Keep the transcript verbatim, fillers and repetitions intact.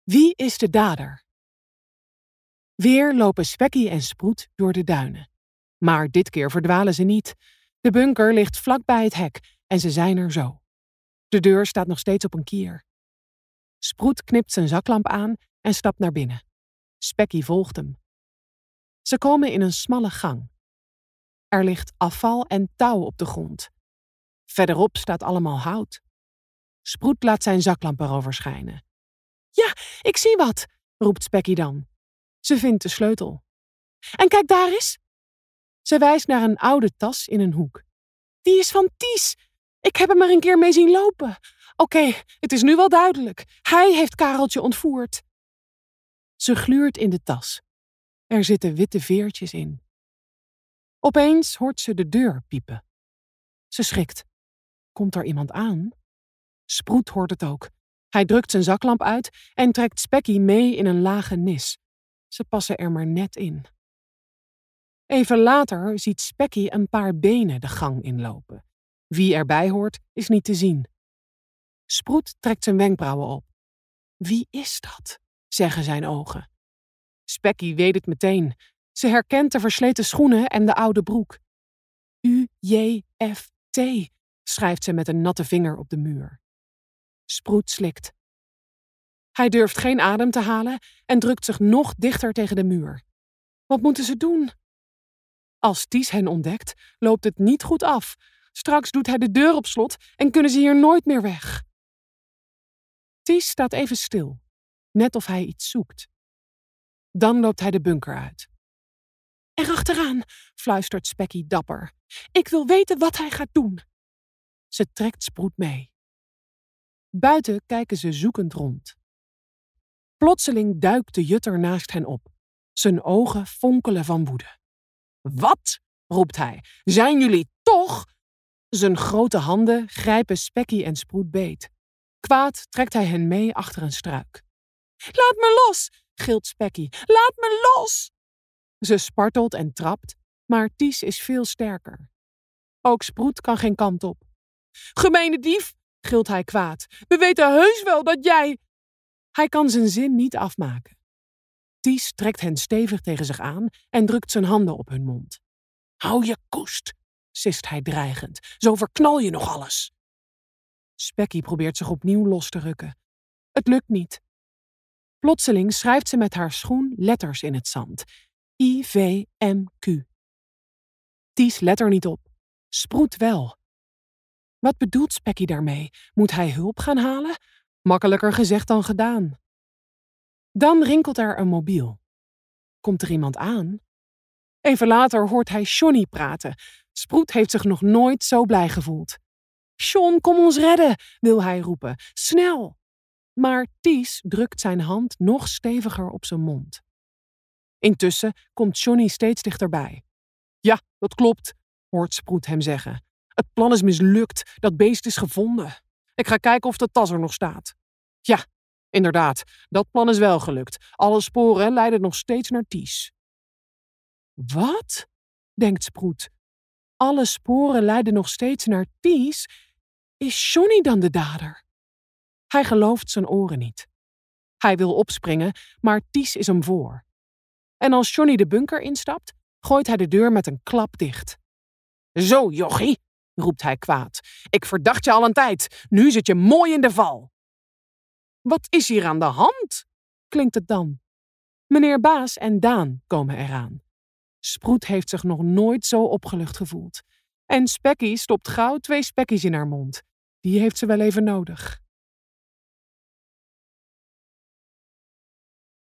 Wie is de dader? Weer lopen Specky en Sproet door de duinen. Maar dit keer verdwalen ze niet. De bunker ligt vlak bij het hek en ze zijn er zo. De deur staat nog steeds op een kier. Sproet knipt zijn zaklamp aan en stapt naar binnen. Specky volgt hem. Ze komen in een smalle gang. Er ligt afval en touw op de grond. Verderop staat allemaal hout. Sproet laat zijn zaklamp erover schijnen. Ja, ik zie wat, roept Specky dan. Ze vindt de sleutel. En kijk daar eens. Ze wijst naar een oude tas in een hoek. Die is van Ties. Ik heb hem er een keer mee zien lopen. Oké, het is nu wel duidelijk. Hij heeft Kareltje ontvoerd. Ze gluurt in de tas. Er zitten witte veertjes in. Opeens hoort ze de deur piepen. Ze schrikt. Komt er iemand aan? Sproet hoort het ook. Hij drukt zijn zaklamp uit en trekt Specky mee in een lage nis. Ze passen er maar net in. Even later ziet Specky een paar benen de gang inlopen. Wie erbij hoort, is niet te zien. Sproet trekt zijn wenkbrauwen op. Wie is dat? Zeggen zijn ogen. Specky weet het meteen. Ze herkent de versleten schoenen en de oude broek. U J F T, schrijft ze met een natte vinger op de muur. Sproet slikt. Hij durft geen adem te halen en drukt zich nog dichter tegen de muur. Wat moeten ze doen? Als Ties hen ontdekt, loopt het niet goed af. Straks doet hij de deur op slot en kunnen ze hier nooit meer weg. Ties staat even stil, net of hij iets zoekt. Dan loopt hij de bunker uit. Erachteraan, fluistert Specky dapper. Ik wil weten wat hij gaat doen. Ze trekt Sproet mee. Buiten kijken ze zoekend rond. Plotseling duikt de jutter naast hen op. Zijn ogen fonkelen van woede. Wat? Roept hij. Zijn jullie toch? Zijn grote handen grijpen Specky en Sproet beet. Kwaad trekt hij hen mee achter een struik. Laat me los, gilt Specky. Laat me los! Ze spartelt en trapt, maar Ties is veel sterker. Ook Sproet kan geen kant op. Gemeene dief, gilt hij kwaad. We weten heus wel dat jij... Hij kan zijn zin niet afmaken. Ties trekt hen stevig tegen zich aan en drukt zijn handen op hun mond. Hou je koest, sist hij dreigend. Zo verknal je nog alles. Specky probeert zich opnieuw los te rukken. Het lukt niet. Plotseling schrijft ze met haar schoen letters in het zand. I V M Q. Ties let er niet op. Sproet wel. Wat bedoelt Specky daarmee? Moet hij hulp gaan halen? Makkelijker gezegd dan gedaan. Dan rinkelt er een mobiel. Komt er iemand aan? Even later hoort hij Johnny praten. Sproet heeft zich nog nooit zo blij gevoeld. John, kom ons redden, wil hij roepen. Snel! Maar Ties drukt zijn hand nog steviger op zijn mond. Intussen komt Johnny steeds dichterbij. Ja, dat klopt, hoort Sproet hem zeggen. Het plan is mislukt, dat beest is gevonden. Ik ga kijken of de tas er nog staat. Ja, inderdaad, dat plan is wel gelukt. Alle sporen leiden nog steeds naar Ties. Wat? Denkt Sproet. Alle sporen leiden nog steeds naar Ties? Is Johnny dan de dader? Hij gelooft zijn oren niet. Hij wil opspringen, maar Ties is hem voor. En als Johnny de bunker instapt, gooit hij de deur met een klap dicht. Zo, jochie, roept hij kwaad. Ik verdacht je al een tijd. Nu zit je mooi in de val. Wat is hier aan de hand? Klinkt het dan. Meneer Baas en Daan komen eraan. Sproet heeft zich nog nooit zo opgelucht gevoeld. En Specky stopt gauw twee spekkies in haar mond. Die heeft ze wel even nodig.